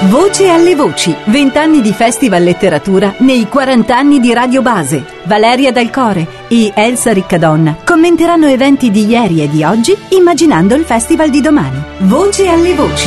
Voce alle voci, 20 anni di Festival Letteratura nei 40 anni di Radio Base. Valeria Dal Core e Elsa Riccadonna commenteranno eventi di ieri e di oggi, immaginando il festival di domani. Voce alle voci.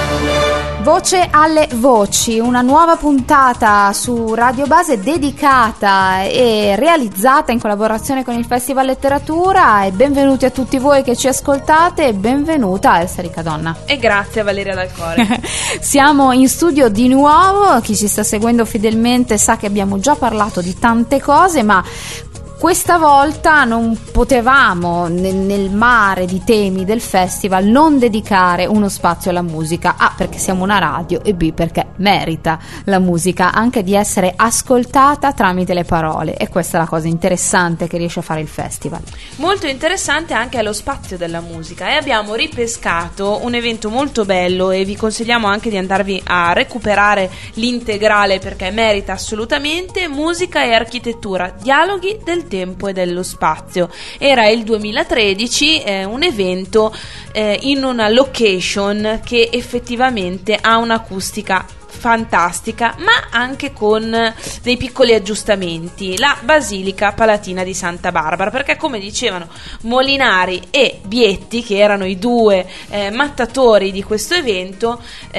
Voce alle voci, una nuova puntata su Radio Base dedicata e realizzata in collaborazione con il Festival Letteratura, e benvenuti a tutti voi che ci ascoltate e benvenuta Elsa Riccadonna. E grazie a Valeria Dal Core. Siamo in studio di nuovo, chi ci sta seguendo fedelmente sa che abbiamo già parlato di tante cose, ma questa volta non potevamo, nel mare di temi del festival, non dedicare uno spazio alla musica. A, perché siamo una radio, e B, perché merita la musica anche di essere ascoltata tramite le parole, e questa è la cosa interessante che riesce a fare il festival. Molto interessante anche lo spazio della musica, e abbiamo ripescato un evento molto bello e vi consigliamo anche di andarvi a recuperare l'integrale perché merita assolutamente. Musica e architettura, dialoghi del tempo e dello spazio. Era il 2013, un evento in una location che effettivamente ha un'acustica fantastica, ma anche con dei piccoli aggiustamenti, la Basilica Palatina di Santa Barbara, perché come dicevano Molinari e Bietti, che erano i due mattatori di questo evento,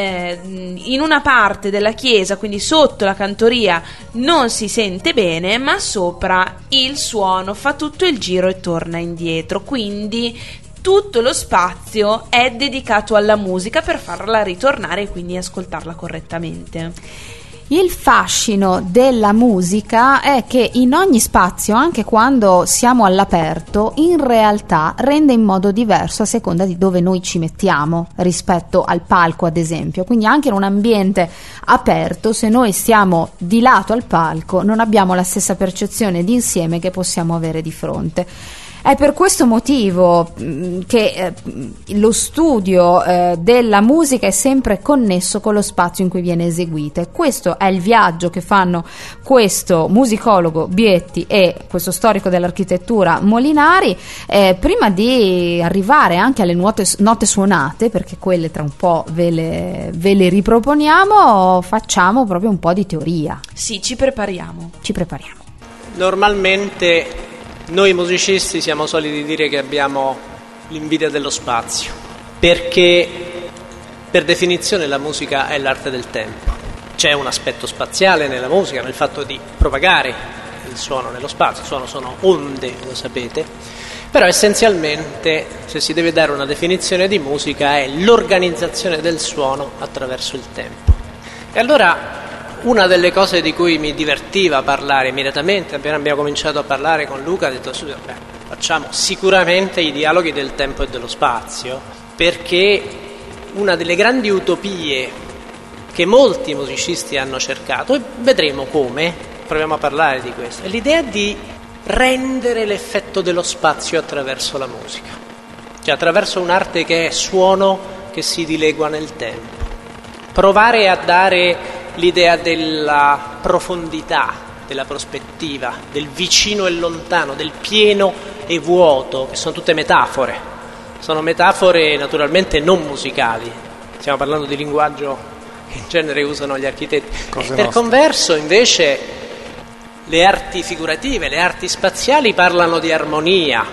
in una parte della chiesa, quindi sotto la cantoria, non si sente bene, ma sopra il suono fa tutto il giro e torna indietro, quindi tutto lo spazio è dedicato alla musica per farla ritornare e quindi ascoltarla correttamente. Il fascino della musica è che in ogni spazio, anche quando siamo all'aperto, in realtà rende in modo diverso a seconda di dove noi ci mettiamo rispetto al palco, ad esempio. Quindi anche in un ambiente aperto, se noi stiamo di lato al palco, non abbiamo la stessa percezione d'insieme che possiamo avere di fronte. È per questo motivo che lo studio della musica è sempre connesso con lo spazio in cui viene eseguita, e questo è il viaggio che fanno questo musicologo Bietti e questo storico dell'architettura Molinari, prima di arrivare anche alle note suonate, perché quelle tra un po' ve le riproponiamo. Facciamo proprio un po' di teoria. Sì, ci prepariamo. Normalmente noi musicisti siamo soliti dire che abbiamo l'invidia dello spazio, perché per definizione la musica è l'arte del tempo. C'è un aspetto spaziale nella musica, nel fatto di propagare il suono nello spazio. Il suono sono onde, lo sapete, però essenzialmente, se si deve dare una definizione di musica, è l'organizzazione del suono attraverso il tempo. E allora una delle cose di cui mi divertiva parlare immediatamente, appena abbiamo cominciato a parlare con Luca, ha detto facciamo sicuramente i dialoghi del tempo e dello spazio, perché una delle grandi utopie che molti musicisti hanno cercato, e vedremo come, proviamo a parlare di questo, è l'idea di rendere l'effetto dello spazio attraverso la musica, cioè attraverso un'arte che è suono che si dilegua nel tempo, provare a dare l'idea della profondità, della prospettiva, del vicino e lontano, del pieno e vuoto, che sono tutte metafore. Sono metafore naturalmente non musicali, stiamo parlando di linguaggio che in genere usano gli architetti. Per converso invece le arti figurative, le arti spaziali parlano di armonia.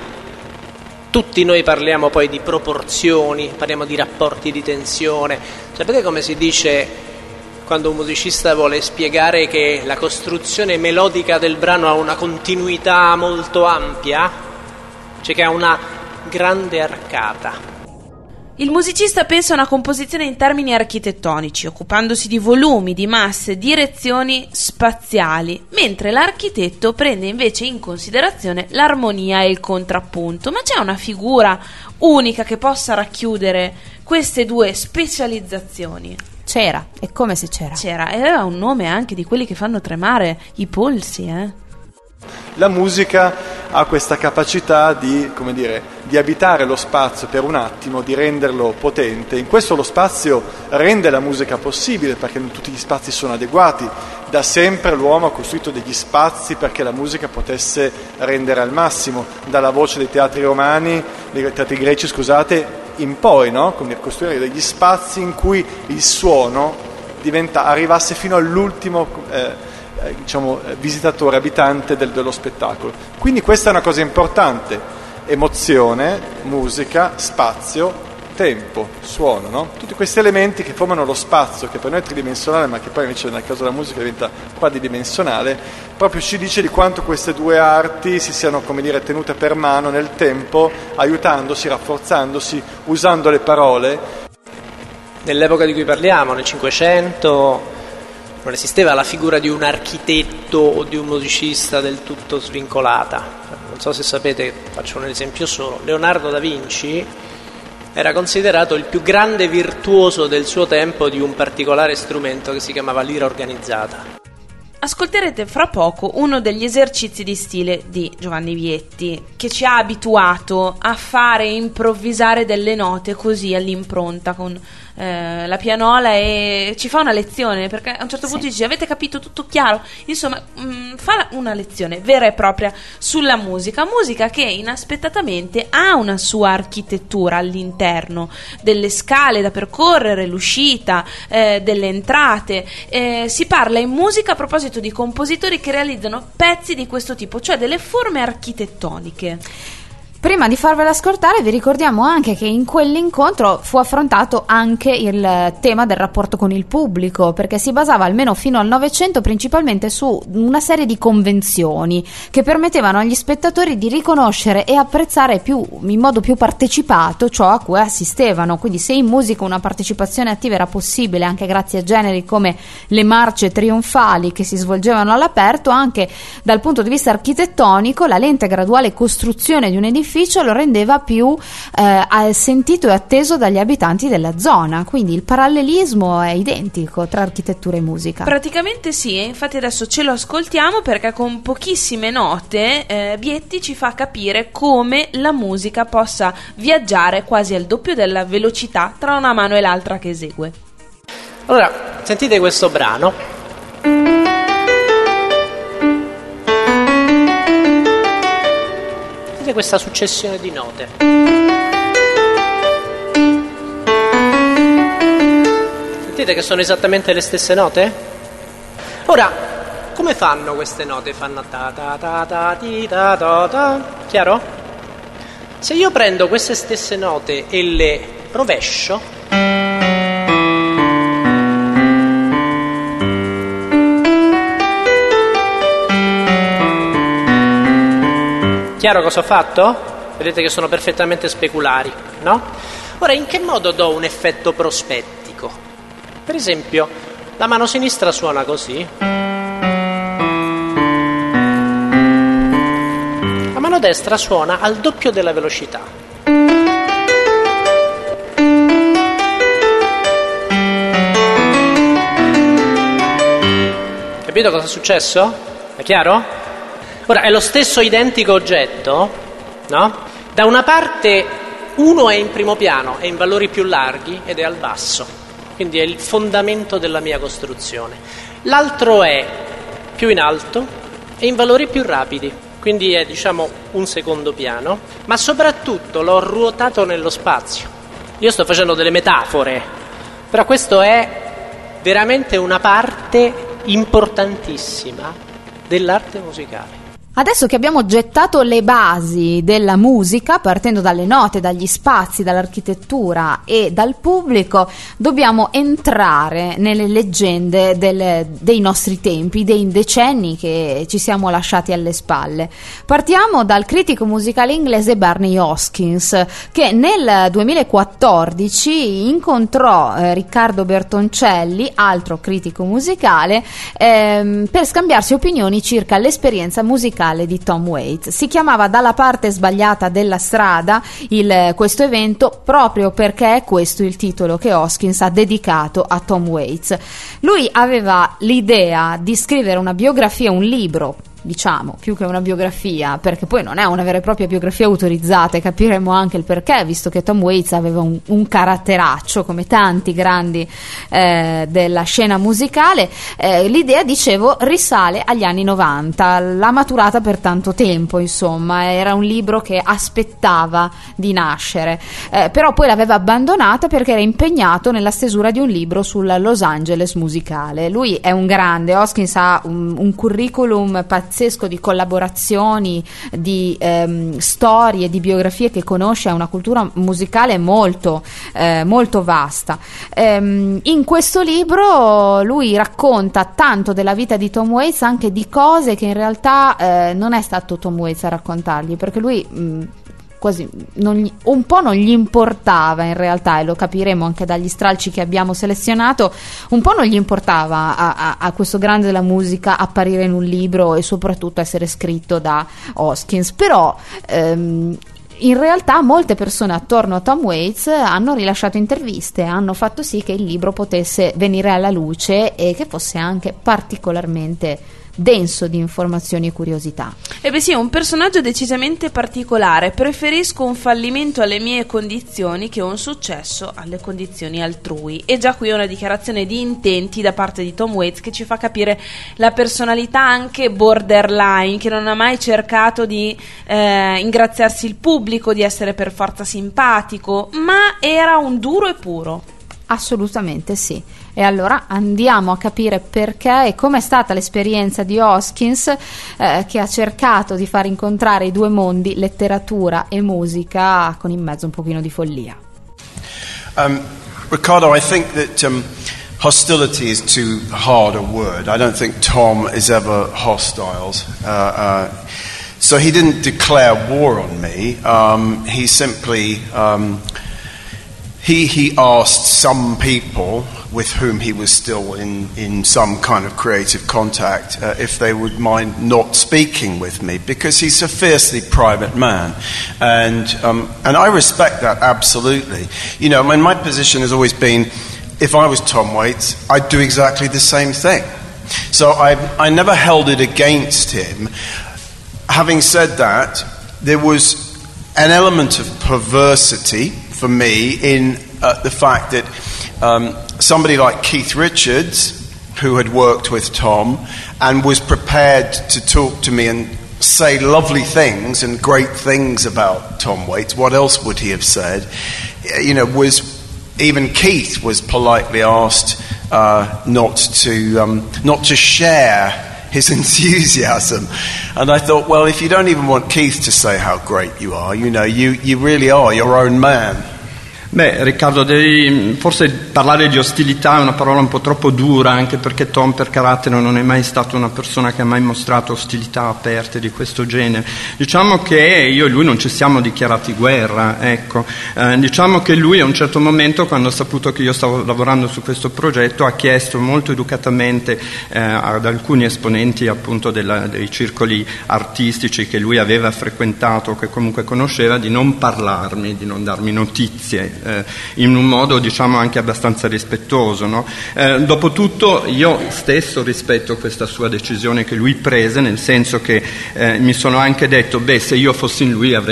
Tutti noi parliamo poi di proporzioni, parliamo di rapporti di tensione. Sapete come si dice quando un musicista vuole spiegare che la costruzione melodica del brano ha una continuità molto ampia? Cioè che ha una grande arcata. Il musicista pensa a una composizione in termini architettonici, occupandosi di volumi, di masse, direzioni spaziali, mentre l'architetto prende invece in considerazione l'armonia e il contrappunto. Ma c'è una figura unica che possa racchiudere queste due specializzazioni? C'era, è come se c'era. C'era, e aveva un nome anche di quelli che fanno tremare i polsi, La musica ha questa capacità di, come dire, di abitare lo spazio per un attimo, di renderlo potente. In questo lo spazio rende la musica possibile, perché non tutti gli spazi sono adeguati. Da sempre l'uomo ha costruito degli spazi perché la musica potesse rendere al massimo, dalla voce dei teatri romani, dei teatri greci, scusate, in poi, no? Quindi costruire degli spazi in cui il suono arrivasse fino all'ultimo visitatore, abitante dello spettacolo. Quindi questa è una cosa importante: emozione, musica, spazio, tempo, suono, no? Tutti questi elementi che formano lo spazio, che per noi è tridimensionale, ma che poi invece nel caso della musica diventa quadridimensionale, proprio ci dice di quanto queste due arti si siano, come dire, tenute per mano nel tempo, aiutandosi, rafforzandosi, usando le parole. Nell'epoca di cui parliamo, nel Cinquecento, non esisteva la figura di un architetto o di un musicista del tutto svincolata. Non so se sapete, faccio un esempio solo: Leonardo da Vinci era considerato il più grande virtuoso del suo tempo di un particolare strumento che si chiamava lira organizzata. Ascolterete fra poco uno degli esercizi di stile di Giovanni Vietti, che ci ha abituato a fare improvvisare delle note così all'impronta con la pianola, e ci fa una lezione, perché a un certo punto dice: avete capito, tutto chiaro? Insomma, fa una lezione vera e propria sulla musica che inaspettatamente ha una sua architettura all'interno, delle scale da percorrere, l'uscita, delle entrate. Si parla in musica a proposito di compositori che realizzano pezzi di questo tipo, cioè delle forme architettoniche. Prima di farvela ascoltare vi ricordiamo anche che in quell'incontro fu affrontato anche il tema del rapporto con il pubblico, perché si basava almeno fino al Novecento principalmente su una serie di convenzioni che permettevano agli spettatori di riconoscere e apprezzare in modo più partecipato ciò a cui assistevano. Quindi se in musica una partecipazione attiva era possibile anche grazie a generi come le marce trionfali che si svolgevano all'aperto, anche dal punto di vista architettonico la lenta e graduale costruzione di un edificio lo rendeva più sentito e atteso dagli abitanti della zona. Quindi il parallelismo è identico tra architettura e musica. Praticamente sì, e infatti adesso ce lo ascoltiamo, perché con pochissime note Vietti ci fa capire come la musica possa viaggiare quasi al doppio della velocità tra una mano e l'altra che esegue. Allora, sentite questo brano. Questa successione di note. Sentite che sono esattamente le stesse note? Ora, come fanno queste note? Fanno ta ta ta ta ti ta ta ta. Chiaro? Se io prendo queste stesse note e le rovescio, chiaro cosa ho fatto? Vedete che sono perfettamente speculari, no? Ora, in che modo do un effetto prospettico? Per esempio, la mano sinistra suona così. La mano destra suona al doppio della velocità. Capito cosa è successo? È chiaro? Ora, è lo stesso identico oggetto, no? Da una parte uno è in primo piano, è in valori più larghi ed è al basso, quindi è il fondamento della mia costruzione. L'altro è più in alto e in valori più rapidi, quindi è, diciamo, un secondo piano, ma soprattutto l'ho ruotato nello spazio. Io sto facendo delle metafore, però questo è veramente una parte importantissima dell'arte musicale. Adesso che abbiamo gettato le basi della musica, partendo dalle note, dagli spazi, dall'architettura e dal pubblico, dobbiamo entrare nelle leggende dei nostri tempi, dei decenni che ci siamo lasciati alle spalle. Partiamo dal critico musicale inglese Barney Hoskyns, che nel 2014 incontrò Riccardo Bertoncelli, altro critico musicale, per scambiarsi opinioni circa l'esperienza musicale di Tom Waits. Si chiamava Dalla parte sbagliata della strada questo evento, proprio perché è questo il titolo che Hoskyns ha dedicato a Tom Waits. Lui aveva l'idea di scrivere una biografia, un libro diciamo, più che una biografia, perché poi non è una vera e propria biografia autorizzata, e capiremo anche il perché, visto che Tom Waits aveva un caratteraccio come tanti grandi della scena musicale. L'idea, dicevo, risale agli anni 90, l'ha maturata per tanto tempo, insomma, era un libro che aspettava di nascere, però poi l'aveva abbandonata perché era impegnato nella stesura di un libro sul Los Angeles musicale. Lui è un grande, Hoskins ha un curriculum pazzesco di collaborazioni, di storie, di biografie che conosce, ha una cultura musicale molto vasta. In questo libro lui racconta tanto della vita di Tom Waits, anche di cose che in realtà non è stato Tom Waits a raccontargli, perché lui quasi un po' non gli importava in realtà, e lo capiremo anche dagli stralci che abbiamo selezionato, un po' non gli importava a questo grande della musica apparire in un libro e soprattutto essere scritto da Hoskins. Però in realtà molte persone attorno a Tom Waits hanno rilasciato interviste, hanno fatto sì che il libro potesse venire alla luce e che fosse anche particolarmente denso di informazioni e curiosità. Sì, è un personaggio decisamente particolare. Preferisco un fallimento alle mie condizioni che un successo alle condizioni altrui. E già qui è una dichiarazione di intenti da parte di Tom Waits che ci fa capire la personalità anche borderline, che non ha mai cercato di ingraziarsi il pubblico, di essere per forza simpatico, ma era un duro e puro. Assolutamente sì. E allora andiamo a capire perché e com'è stata l'esperienza di Hoskins, che ha cercato di far incontrare i due mondi, letteratura e musica, con in mezzo un pochino di follia. Riccardo, I think that hostility is too hard a word. I don't think Tom is ever hostile. So he didn't declare war on me. He simply he asked some people with whom he was still in some kind of creative contact if they would mind not speaking with me, because he's a fiercely private man, and I respect that absolutely. You know, my position has always been, if I was Tom Waits, I'd do exactly the same thing. So I never held it against him. Having said that, there was an element of perversity for me in the fact that somebody like Keith Richards, who had worked with Tom and was prepared to talk to me and say lovely things and great things about Tom Waits, what else would he have said? You know, even Keith was politely asked not to share his enthusiasm. And I thought, well, if you don't even want Keith to say how great you are, you know, you really are your own man. Beh, Riccardo, devi forse parlare di ostilità è una parola un po' troppo dura, anche perché Tom per carattere non è mai stato una persona che ha mai mostrato ostilità aperte di questo genere. Diciamo che io e lui non ci siamo dichiarati guerra, ecco. Diciamo che lui a un certo momento, quando ha saputo che io stavo lavorando su questo progetto, ha chiesto molto educatamente ad alcuni esponenti appunto dei circoli artistici che lui aveva frequentato, che comunque conosceva, di non parlarmi, di non darmi notizie, in un modo diciamo anche abbastanza rispettoso, no? Dopotutto io stesso rispetto questa sua decisione che lui prese, nel senso che mi sono anche detto, se io fossi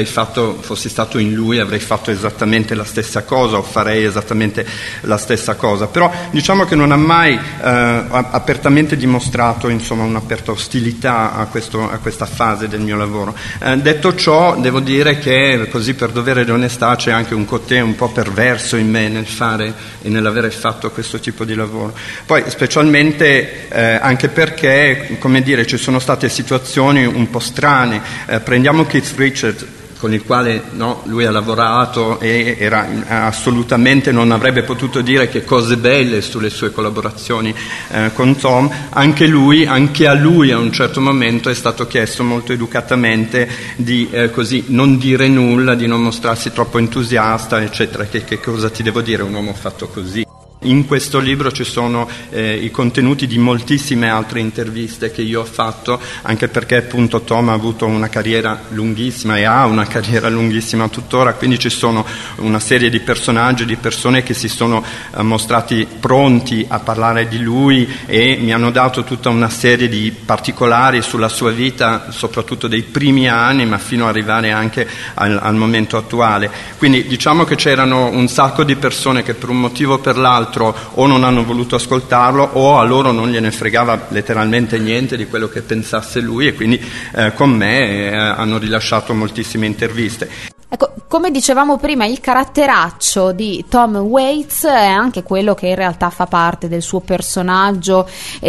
stato in lui avrei fatto esattamente la stessa cosa, o farei esattamente la stessa cosa. Però diciamo che non ha mai apertamente dimostrato insomma un'aperta ostilità a questa fase del mio lavoro. Detto ciò, devo dire che così per dovere di onestà c'è anche un côté un po' perverso in me nel fare e nell'avere fatto questo tipo di lavoro. Poi specialmente anche perché, come dire, ci sono state situazioni un po' strane. Prendiamo Keith Richards, con il quale lui ha lavorato e assolutamente non avrebbe potuto dire che cose belle sulle sue collaborazioni con Tom. Anche a lui a un certo momento è stato chiesto molto educatamente di così non dire nulla, di non mostrarsi troppo entusiasta, eccetera. Che cosa ti devo dire, un uomo fatto così? In questo libro ci sono i contenuti di moltissime altre interviste che io ho fatto, anche perché appunto Tom ha avuto una carriera lunghissima e ha una carriera lunghissima tuttora, quindi ci sono una serie di personaggi, di persone che si sono mostrati pronti a parlare di lui e mi hanno dato tutta una serie di particolari sulla sua vita, soprattutto dei primi anni, ma fino ad arrivare anche al momento attuale. Quindi diciamo che c'erano un sacco di persone che per un motivo o per l'altro o non hanno voluto ascoltarlo o a loro non gliene fregava letteralmente niente di quello che pensasse lui, e quindi con me hanno rilasciato moltissime interviste. Ecco, come dicevamo prima, il caratteraccio di Tom Waits è anche quello che in realtà fa parte del suo personaggio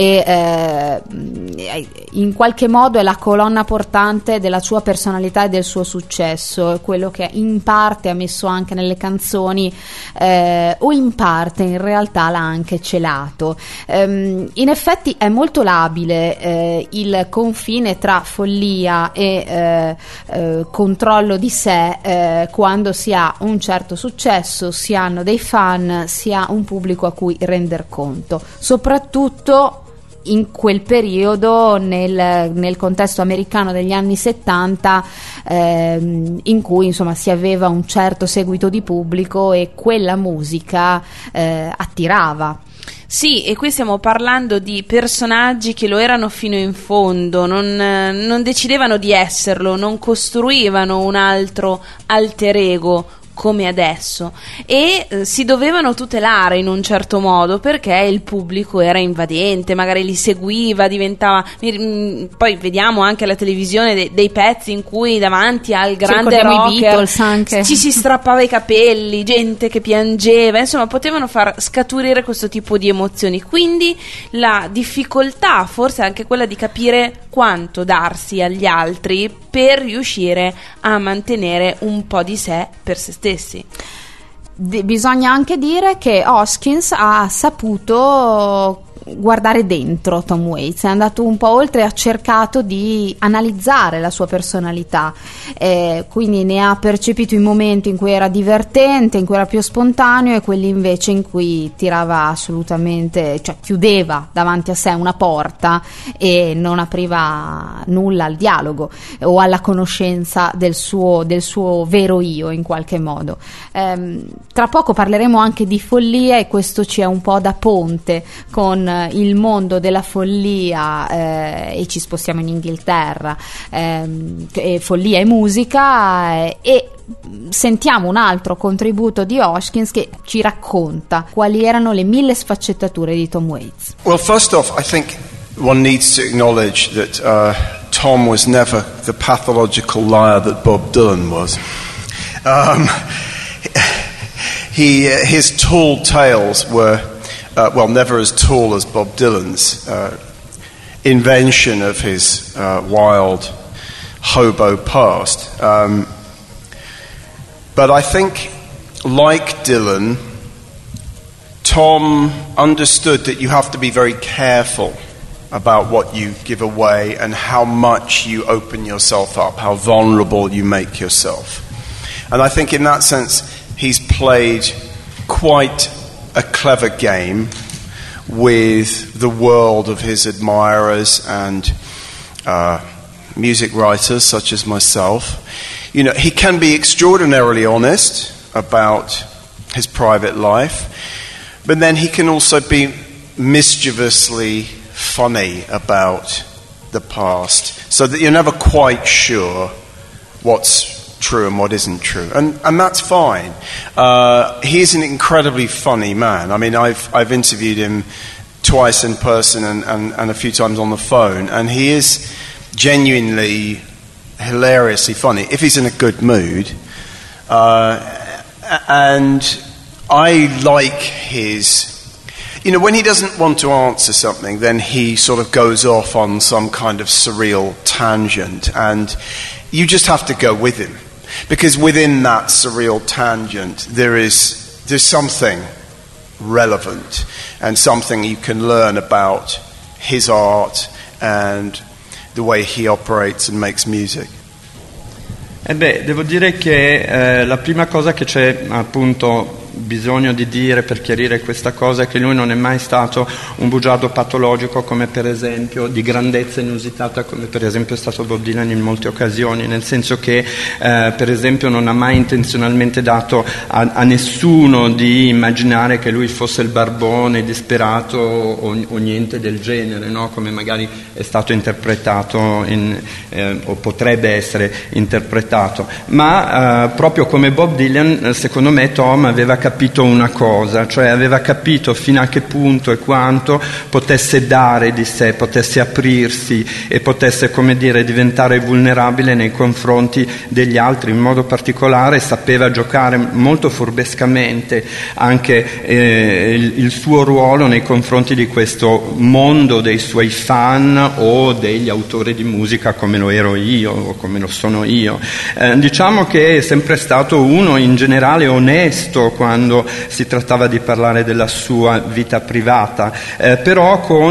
e in qualche modo è la colonna portante della sua personalità e del suo successo, è quello che in parte ha messo anche nelle canzoni o in parte in realtà l'ha anche celato. In effetti è molto labile il confine tra follia e controllo di sé quando si ha un certo successo, si hanno dei fan, si ha un pubblico a cui render conto, soprattutto in quel periodo nel contesto americano degli anni 70 in cui insomma si aveva un certo seguito di pubblico e quella musica attirava. Sì, e qui stiamo parlando di personaggi che lo erano fino in fondo, non decidevano di esserlo, non costruivano un altro alter ego come adesso, e si dovevano tutelare in un certo modo perché il pubblico era invadente, magari li seguiva, diventava poi vediamo anche alla televisione dei pezzi in cui davanti al grande rocker ci si strappava i capelli, gente che piangeva, insomma potevano far scaturire questo tipo di emozioni, quindi la difficoltà forse è anche quella di capire quanto darsi agli altri per riuscire a mantenere un po' di sé per se stessi. Bisogna anche dire che Hoskins ha saputo guardare dentro Tom Waits, è andato un po' oltre, ha cercato di analizzare la sua personalità, quindi ne ha percepito i momenti in cui era divertente, in cui era più spontaneo, e quelli invece in cui tirava assolutamente, cioè chiudeva davanti a sé una porta e non apriva nulla al dialogo o alla conoscenza del suo vero io in qualche modo. Tra poco parleremo anche di follia e questo ci è un po' da ponte con il mondo della follia e ci spostiamo in Inghilterra, follia e musica, e sentiamo un altro contributo di Hoskins che ci racconta quali erano le 1000 sfaccettature di Tom Waits. Well, first off, I think one needs to acknowledge that Tom was never the pathological liar that Bob Dylan was. His tall tales were never as tall as Bob Dylan's invention of his wild hobo past. But I think, like Dylan, Tom understood that you have to be very careful about what you give away and how much you open yourself up, how vulnerable you make yourself. And I think in that sense, he's played quite a clever game with the world of his admirers and music writers such as myself. You know, he can be extraordinarily honest about his private life, but then he can also be mischievously funny about the past, so that you're never quite sure what's true and what isn't true, and that's fine. He's an incredibly funny man. I mean, I've interviewed him twice in person and a few times on the phone, and he is genuinely hilariously funny if he's in a good mood. And I like his, you know, when he doesn't want to answer something, then he sort of goes off on some kind of surreal tangent, and you just have to go with him. Because within that surreal tangent, there's something relevant and something you can learn about his art and the way he operates and makes music. Devo dire che la prima cosa che c'è appunto bisogno di dire per chiarire questa cosa è che lui non è mai stato un bugiardo patologico, come per esempio di grandezza inusitata, come per esempio è stato Bob Dylan in molte occasioni, nel senso che per esempio non ha mai intenzionalmente dato a nessuno di immaginare che lui fosse il barbone disperato o niente del genere, no? Come magari è stato interpretato o potrebbe essere interpretato, ma proprio come Bob Dylan, secondo me Tom aveva capito una cosa, cioè aveva capito fino a che punto e quanto potesse dare di sé, potesse aprirsi e potesse, come dire, diventare vulnerabile nei confronti degli altri. In modo particolare sapeva giocare molto furbescamente anche il suo ruolo nei confronti di questo mondo dei suoi fan o degli autori di musica come lo ero io o come lo sono io. Diciamo che è sempre stato uno in generale onesto quando si trattava di parlare della sua vita privata, però con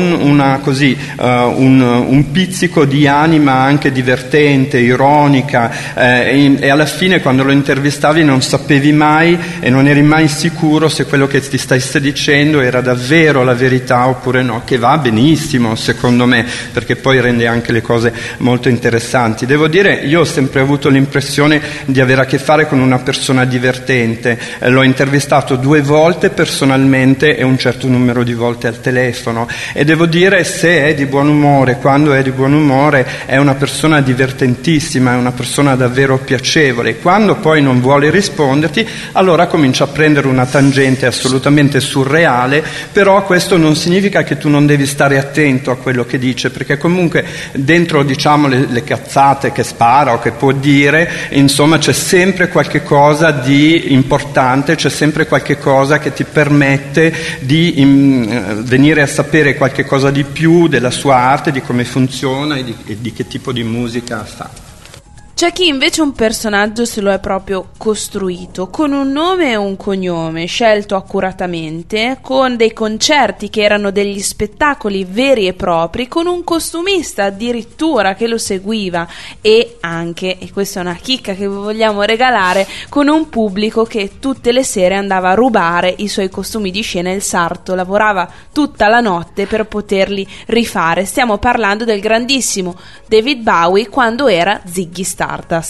un pizzico di anima anche divertente, ironica, e alla fine quando lo intervistavi non sapevi mai e non eri mai sicuro se quello che ti stesse dicendo era davvero la verità oppure no, che va benissimo secondo me, perché poi rende anche le cose molto interessanti. Devo dire, io ho sempre avuto l'impressione di avere a che fare con una persona divertente, l'ho intervistato 2 volte personalmente e un certo numero di volte al telefono, e devo dire, se è di buon umore, quando è di buon umore, è una persona divertentissima, è una persona davvero piacevole. Quando poi non vuole risponderti, allora comincia a prendere una tangente assolutamente surreale, però questo non significa che tu non devi stare attento a quello che dice, perché comunque dentro, diciamo, le cazzate che spara o che può dire, insomma c'è sempre qualche cosa di importante, c'è sempre qualche cosa che ti permette di venire a sapere qualche cosa di più della sua arte, di come funziona e di che tipo di musica fa. C'è chi invece un personaggio se lo è proprio costruito, con un nome e un cognome scelto accuratamente, con dei concerti che erano degli spettacoli veri e propri, con un costumista addirittura che lo seguiva, e anche, e questa è una chicca che vi vogliamo regalare, con un pubblico che tutte le sere andava a rubare i suoi costumi di scena. Il sarto lavorava tutta la notte per poterli rifare. Stiamo parlando del grandissimo David Bowie quando era Ziggy Stardust.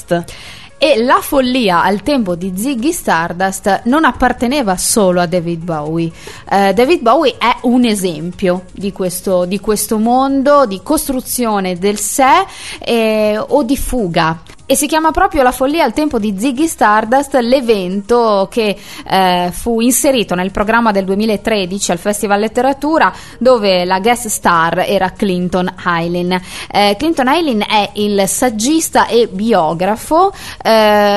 E la follia al tempo di Ziggy Stardust non apparteneva solo a David Bowie. David Bowie è un esempio di questo mondo di costruzione del sé o di fuga. E si chiama proprio La follia al tempo di Ziggy Stardust l'evento che fu inserito nel programma del 2013 al Festival Letteratura, dove la guest star era Clinton Heylin. Clinton Heylin è il saggista e biografo che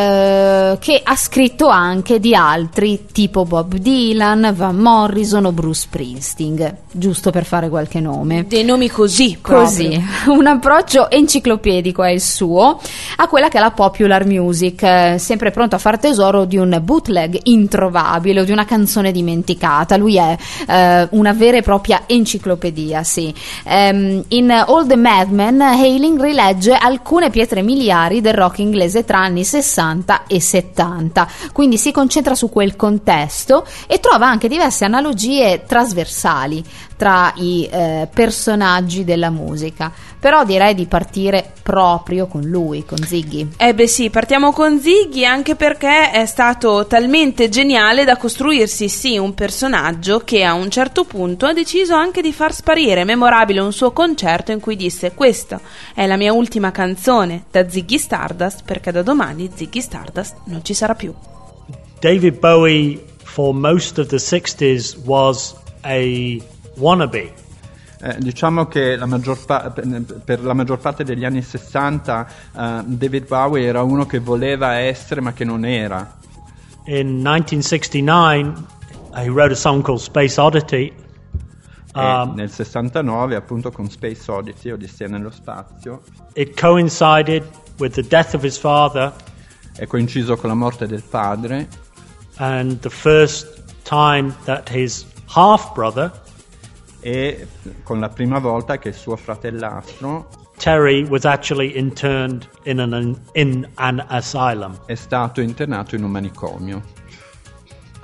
ha scritto anche di altri, tipo Bob Dylan, Van Morrison o Bruce Springsteen, giusto per fare qualche nome. Dei nomi così. Un approccio enciclopedico è il suo a quella che è la popular music, sempre pronto a far tesoro di un bootleg introvabile o di una canzone dimenticata. Lui è una vera e propria enciclopedia, sì. In All the Madmen Heylin rilegge alcune pietre miliari del rock inglese tra anni 60 e 70, quindi si concentra su quel contesto e trova anche diverse analogie trasversali tra i personaggi della musica. Però direi di partire proprio con lui, con Ziggy. Sì, partiamo con Ziggy, anche perché è stato talmente geniale da costruirsi sì un personaggio che a un certo punto ha deciso anche di far sparire. Memorabile un suo concerto in cui disse: questa è la mia ultima canzone da Ziggy Stardust, perché da domani Ziggy Stardust non ci sarà più. David Bowie for most of the 60s was a wannabe. Diciamo che per la maggior parte degli anni 60 David Bowie era uno che voleva essere ma che non era. In 1969 he wrote a song called Space Oddity. Nel 69 appunto con Space Oddity, Odissea nello spazio. It coincided with the death of his father. È coinciso con la morte del padre. And the first time that his half brother, e con la prima volta che il suo fratellastro Terry was actually interned in an asylum. È stato internato in un manicomio.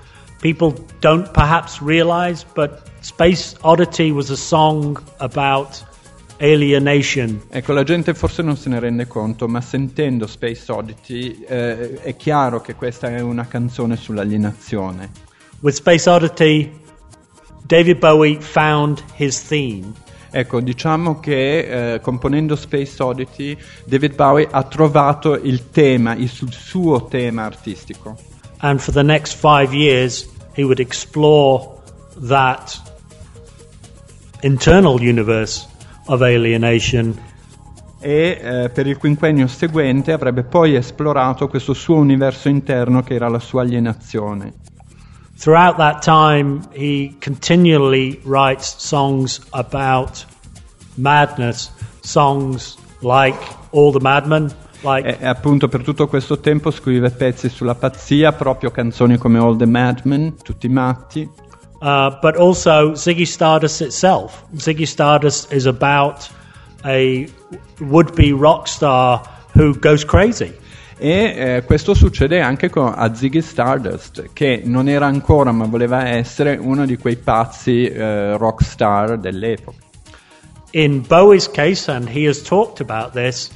people don't perhaps realize, but Space Oddity was a song about alienation. Ecco, la gente forse non se ne rende conto, ma sentendo Space Oddity è chiaro che questa è una canzone sull'alienazione. With Space Oddity, David Bowie found his theme. Ecco, diciamo che componendo Space Oddity, David Bowie ha trovato il tema, il suo tema artistico. And for the next 5 years, he would explore that internal universe of alienation. E per il quinquennio seguente avrebbe poi esplorato questo suo universo interno che era la sua alienazione. Throughout that time, he continually writes songs about madness, songs like All the Madmen. E appunto per tutto questo tempo scrive pezzi sulla pazzia, proprio canzoni come All the Madmen, tutti matti. But also Ziggy Stardust itself. Ziggy Stardust is about a would-be rock star who goes crazy. E questo succede anche a Ziggy Stardust, che non era ancora ma voleva essere uno di quei pazzi rock star dell'epoca. In Bowie's case, and he has talked about this,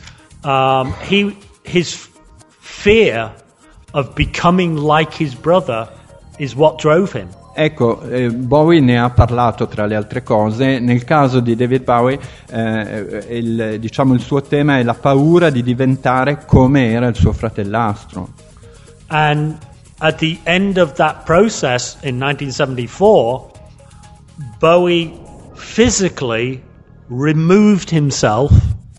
his fear of becoming like his brother is what drove him. Ecco, Bowie ne ha parlato tra le altre cose. Nel caso di David Bowie, il suo tema è la paura di diventare come era il suo fratellastro. And at the end of that process in 1974, Bowie physically removed himself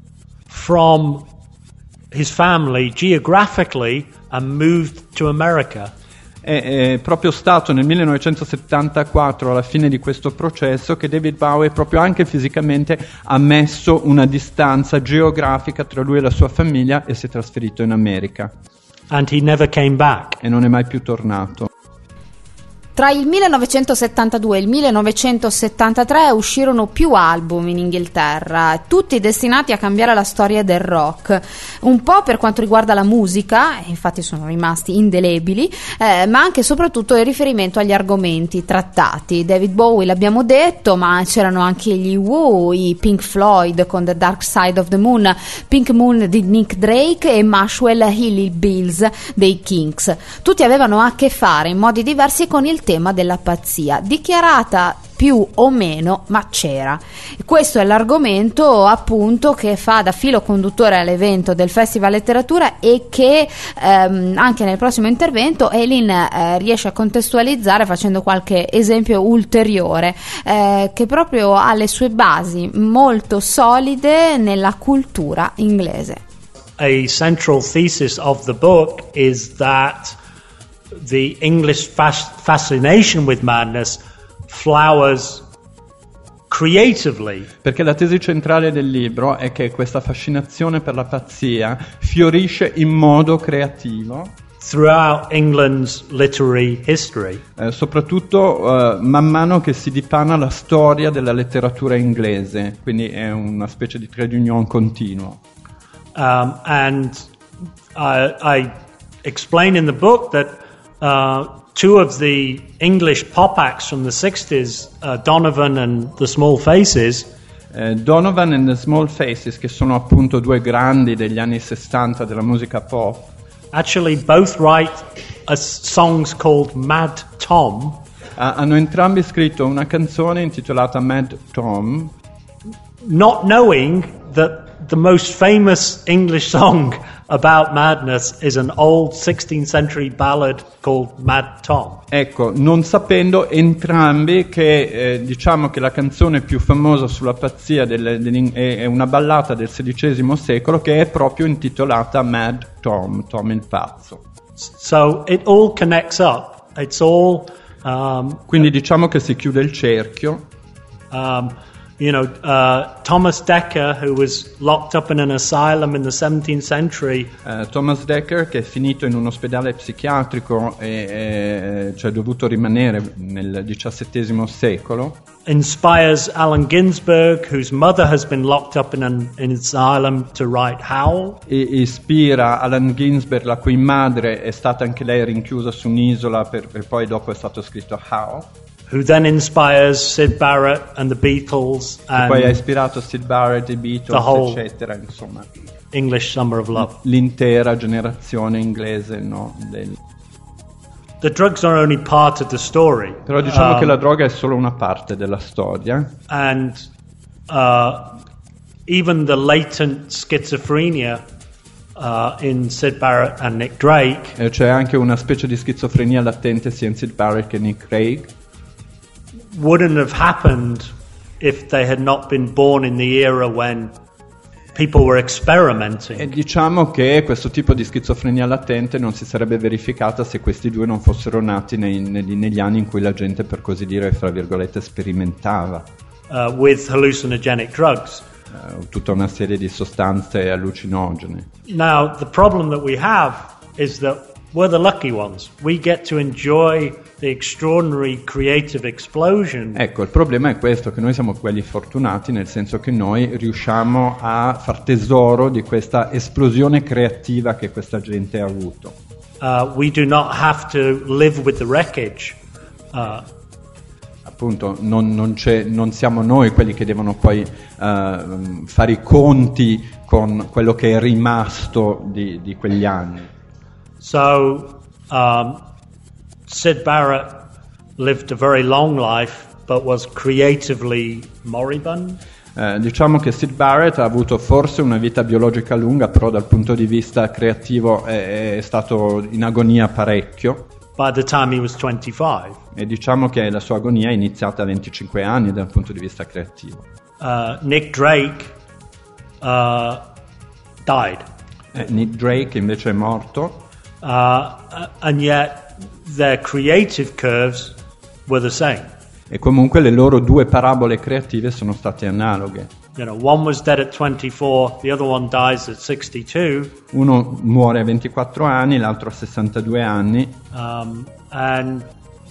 from his family geographically and moved to America. È proprio stato nel 1974, alla fine di questo processo, che David Bowie proprio anche fisicamente ha messo una distanza geografica tra lui e la sua famiglia e si è trasferito in America. And he never came back. E non è mai più tornato. Tra il 1972 e il 1973 uscirono più album in Inghilterra, tutti destinati a cambiare la storia del rock, un po' per quanto riguarda la musica, infatti sono rimasti indelebili, ma anche e soprattutto in riferimento agli argomenti trattati. David Bowie l'abbiamo detto, ma c'erano anche gli Who, i Pink Floyd con The Dark Side of the Moon, Pink Moon di Nick Drake e Muswell Hill Bills dei Kinks. Tutti avevano a che fare in modi diversi con il tema della pazzia, dichiarata più o meno, ma c'era. Questo è l'argomento appunto che fa da filo conduttore all'evento del Festival Letteratura e che anche nel prossimo intervento Elin riesce a contestualizzare facendo qualche esempio ulteriore che proprio ha le sue basi molto solide nella cultura inglese. A central thesis of the book is that the English fascination with madness flowers creatively. Perché la tesi centrale del libro è che questa fascinazione per la pazzia fiorisce in modo creativo throughout England's literary history. Soprattutto man mano che si dipana la storia della letteratura inglese, quindi è una specie di trade union continuo. And I explain in the book that two of the English pop acts from the 60s, Donovan and the Small Faces. Donovan and the Small Faces, che sono appunto due grandi degli anni 60 della musica pop, actually both write songs called Mad Tom. Hanno entrambi scritto una canzone intitolata Mad Tom, not knowing that the most famous English song about madness is an old 16th century ballad called Mad Tom. Ecco, non sapendo entrambi che diciamo che la canzone più famosa sulla pazzia è una ballata del XVI secolo che è proprio intitolata Mad Tom, Tom il pazzo. So it all connects up. It's all quindi diciamo che si chiude il cerchio. Thomas Dekker, who was locked up in an asylum in the 17th century. Thomas Dekker, che è finito in un ospedale psichiatrico e cioè dovuto rimanere nel XVII secolo. Inspires Allen Ginsberg, whose mother has been locked up in an asylum, to write Howl. E ispira Allen Ginsberg, la cui madre è stata anche lei rinchiusa su un'isola e poi dopo è stato scritto Howl. Who then inspires Syd Barrett and the Beatles, and poi ha ispirato Syd Barrett, i Beatles, eccetera, insomma. English Summer of Love. L'intera generazione inglese, no? The drugs are only part of the story. Però diciamo che la droga è solo una parte della storia. And even the latent schizophrenia in Syd Barrett and Nick Drake. C'è anche una specie di schizofrenia latente sia in Syd Barrett che Nick Drake. Wouldn't have happened if they had not been born in the era when people were experimenting. E diciamo che questo tipo di schizofrenia latente non si sarebbe verificata se questi due non fossero nati negli anni in cui la gente, per così dire, fra virgolette, sperimentava. With hallucinogenic drugs. Tutta una serie di sostanze allucinogene. Now, the problem that we have is that we're the lucky ones. We get to enjoy the extraordinary creative explosion. Ecco, il problema è questo, che noi siamo quelli fortunati, nel senso che noi riusciamo a far tesoro di questa esplosione creativa che questa gente ha avuto. We do not have to live with the wreckage. Appunto, non siamo noi quelli che devono poi fare i conti con quello che è rimasto di quegli anni. So, Syd Barrett lived a very long life, but was creatively moribund. Diciamo che Syd Barrett ha avuto forse una vita biologica lunga, però dal punto di vista creativo è stato in agonia parecchio. By the time he was 25. E diciamo che la sua agonia è iniziata a 25 anni dal punto di vista creativo. Nick Drake died. Nick Drake invece è morto. And yet their creative curves were the same. E comunque le loro due parabole creative sono state analoghe. One was dead at 24, the other one dies at 62. Uno muore a 24 anni, l'altro a 62 anni. And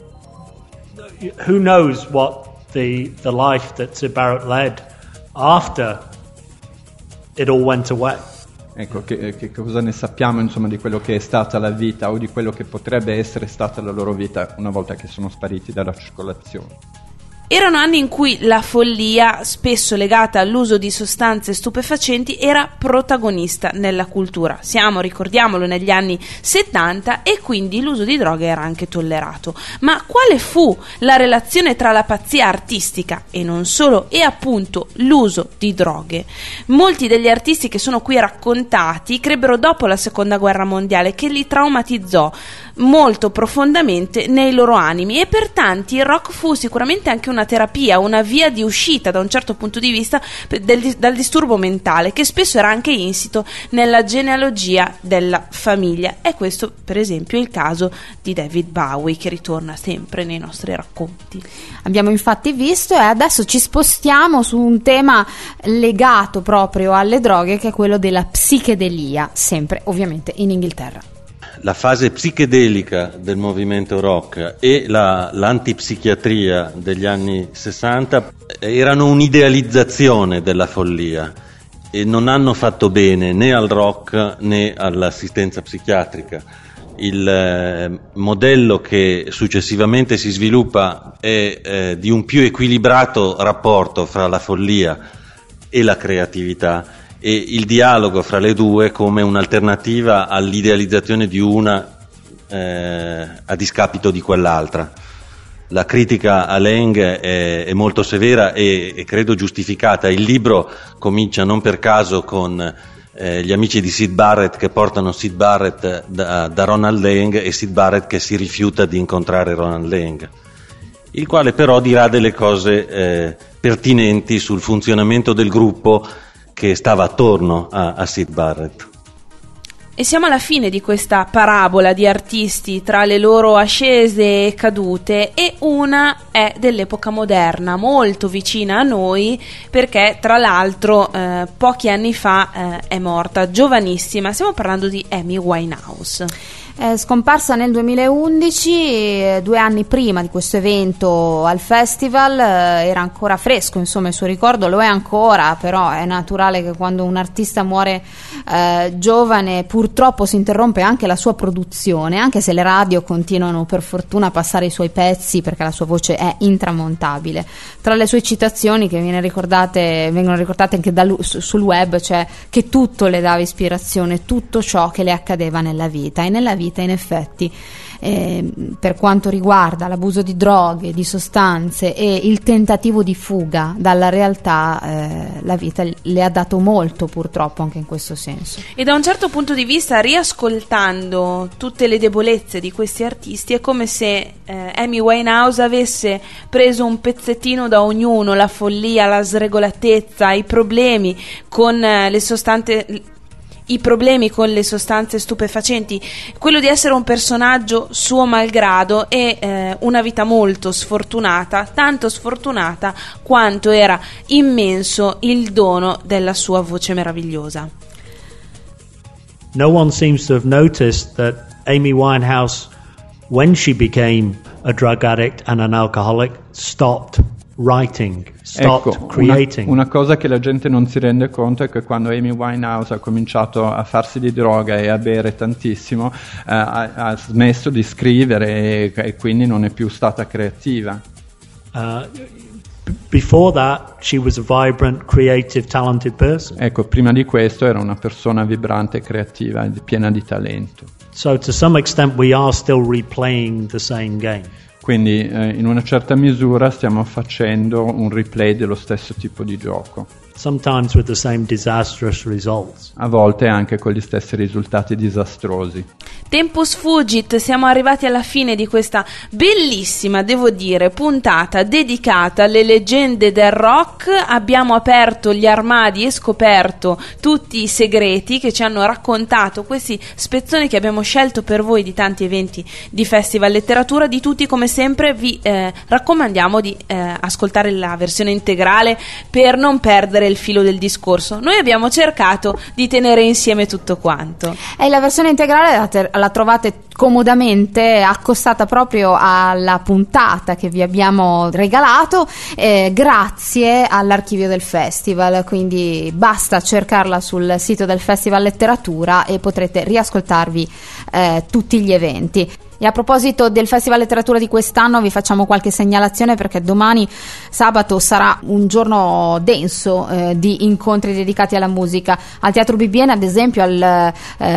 who knows what the life that Syd Barrett led after it all went away. Ecco, che cosa ne sappiamo, insomma, di quello che è stata la vita o di quello che potrebbe essere stata la loro vita una volta che sono spariti dalla circolazione. Erano anni in cui la follia, spesso legata all'uso di sostanze stupefacenti, era protagonista nella cultura. Siamo, ricordiamolo, negli anni 70 e quindi l'uso di droghe era anche tollerato. Ma quale fu la relazione tra la pazzia artistica e non solo e appunto l'uso di droghe? Molti degli artisti che sono qui raccontati crebbero dopo la Seconda Guerra Mondiale, che li traumatizzò molto profondamente nei loro animi, e per tanti il rock fu sicuramente anche una terapia, una via di uscita da un certo punto di vista dal disturbo mentale, che spesso era anche insito nella genealogia della famiglia. È questo per esempio il caso di David Bowie, che ritorna sempre nei nostri racconti. Abbiamo infatti visto, e adesso ci spostiamo su un tema legato proprio alle droghe, che è quello della psichedelia, sempre ovviamente in Inghilterra. La fase psichedelica del movimento rock e l'antipsichiatria degli anni 60 erano un'idealizzazione della follia e non hanno fatto bene né al rock né all'assistenza psichiatrica. Il modello che successivamente si sviluppa è di un più equilibrato rapporto fra la follia e la creatività, e il dialogo fra le due come un'alternativa all'idealizzazione di una a discapito di quell'altra. La critica a Lang è molto severa e credo giustificata. Il libro comincia non per caso con gli amici di Syd Barrett che portano Syd Barrett da Ronald Lang e Syd Barrett che si rifiuta di incontrare Ronald Lang, il quale però dirà delle cose pertinenti sul funzionamento del gruppo che stava attorno a Syd Barrett. E siamo alla fine di questa parabola di artisti tra le loro ascese e cadute, e una è dell'epoca moderna, molto vicina a noi, perché tra l'altro pochi anni fa è morta, giovanissima. Stiamo parlando di Amy Winehouse. È scomparsa nel 2011, 2 anni prima di questo evento al festival. Era ancora fresco, insomma, il suo ricordo, lo è ancora, però è naturale che quando un artista muore giovane purtroppo si interrompe anche la sua produzione, anche se le radio continuano per fortuna a passare i suoi pezzi perché la sua voce è intramontabile. Tra le sue citazioni che vengono ricordate anche sul web, cioè che tutto le dava ispirazione, tutto ciò che le accadeva nella vita, e nella vita in effetti per quanto riguarda l'abuso di droghe, di sostanze e il tentativo di fuga dalla realtà, la vita le ha dato molto, purtroppo, anche in questo senso. E da un certo punto di vista, riascoltando tutte le debolezze di questi artisti, è come se Amy Winehouse avesse preso un pezzettino da ognuno: la follia, la sregolatezza, i problemi con le sostanze stupefacenti, quello di essere un personaggio suo malgrado, e una vita molto sfortunata, tanto sfortunata quanto era immenso il dono della sua voce meravigliosa. No one seems to have noticed that Amy Winehouse, when she became a drug addict and an alcoholic, stopped writing, stopped creating. Una cosa che la gente non si rende conto è che quando Amy Winehouse ha cominciato a farsi di droga e a bere tantissimo, ha smesso di scrivere e quindi non è più stata creativa. Before that, she was a vibrant, creative, talented person. Ecco, prima di questo era una persona vibrante, creativa, piena di talento. So to some extent we are still replaying the same game. Quindi in una certa misura stiamo facendo un replay dello stesso tipo di gioco. Sometimes with the same disastrous results. A volte anche con gli stessi risultati disastrosi. Tempus fugit, siamo arrivati alla fine di questa bellissima, devo dire, puntata dedicata alle leggende del rock. Abbiamo aperto gli armadi e scoperto tutti i segreti che ci hanno raccontato questi spezzoni che abbiamo scelto per voi di tanti eventi di festival letteratura. Di tutti, come sempre, vi raccomandiamo di ascoltare la versione integrale per non perdere il filo del discorso. Noi abbiamo cercato di tenere insieme tutto quanto. E la versione integrale la trovate comodamente accostata proprio alla puntata che vi abbiamo regalato, grazie all'archivio del festival, quindi basta cercarla sul sito del Festival Letteratura e potrete riascoltarvi tutti gli eventi. E a proposito del Festival Letteratura di quest'anno vi facciamo qualche segnalazione, perché domani sabato sarà un giorno denso di incontri dedicati alla musica. Al Teatro Bibbiena, ad esempio, alle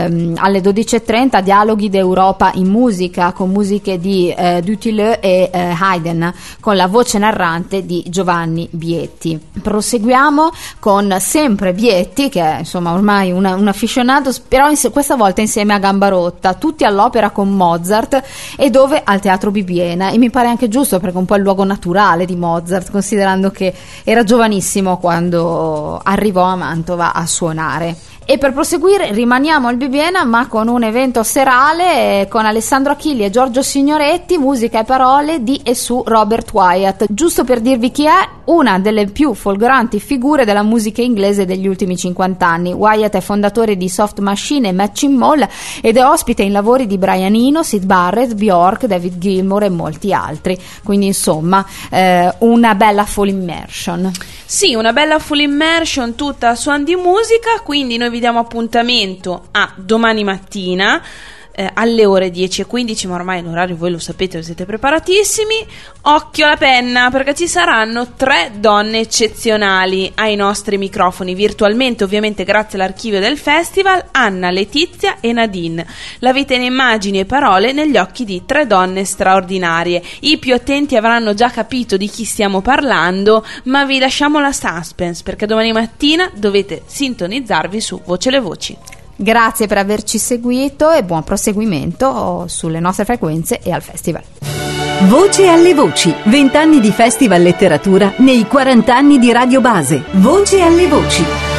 12.30 Dialoghi d'Europa in musica, con musiche di Dutilleux e Haydn, con la voce narrante di Giovanni Bietti. Proseguiamo con sempre Bietti, che è insomma ormai un aficionato, però questa volta insieme a Gambarotta, tutti all'opera con Mozart, e dove? Al Teatro Bibbiena, e mi pare anche giusto, perché è un po' il luogo naturale di Mozart, considerando che era giovanissimo quando arrivò a Mantova a suonare. E per proseguire rimaniamo al Bibbiena, ma con un evento serale con Alessandro Achilli e Giorgio Signoretti, musica e parole di e su Robert Wyatt. Giusto per dirvi chi è, una delle più folgoranti figure della musica inglese degli ultimi 50 anni. Wyatt è fondatore di Soft Machine e Matching Mall ed è ospite in lavori di Brian Eno, Syd Barrett, Bjork, David Gilmour e molti altri. Quindi insomma una bella full immersion. Sì, una bella full immersion tutta a suon di musica, quindi noi vi diamo appuntamento a domani mattina alle ore 10:15, ma ormai l'orario voi lo sapete, siete preparatissimi. Occhio alla penna, perché ci saranno 3 donne eccezionali ai nostri microfoni, virtualmente ovviamente grazie all'archivio del festival: Anna, Letizia e Nadine. L'avete in immagini e parole negli occhi di 3 donne straordinarie. I più attenti avranno già capito di chi stiamo parlando, ma vi lasciamo la suspense, perché domani mattina dovete sintonizzarvi su Voce le Voci. Grazie per averci seguito e buon proseguimento sulle nostre frequenze e al festival. Voce alle Voci, 20 anni di Festival Letteratura nei 40 anni di Radio Base. Voce alle Voci.